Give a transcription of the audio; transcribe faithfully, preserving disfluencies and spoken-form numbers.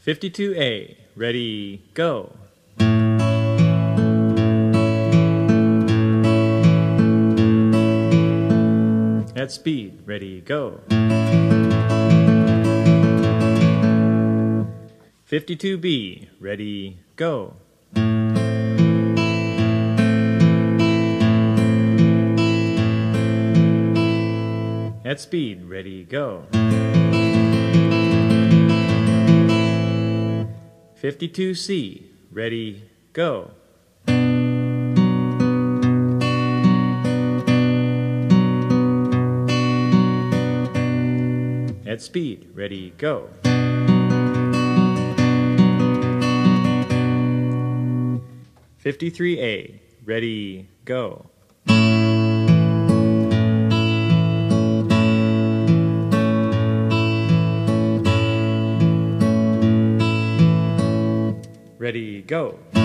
fifty-two A, ready, go. At speed, ready, go. fifty-two B, ready, go. At speed, ready, go. fifty-two C, ready, go. At speed, ready, go. fifty-three A, ready, go. Ready, go.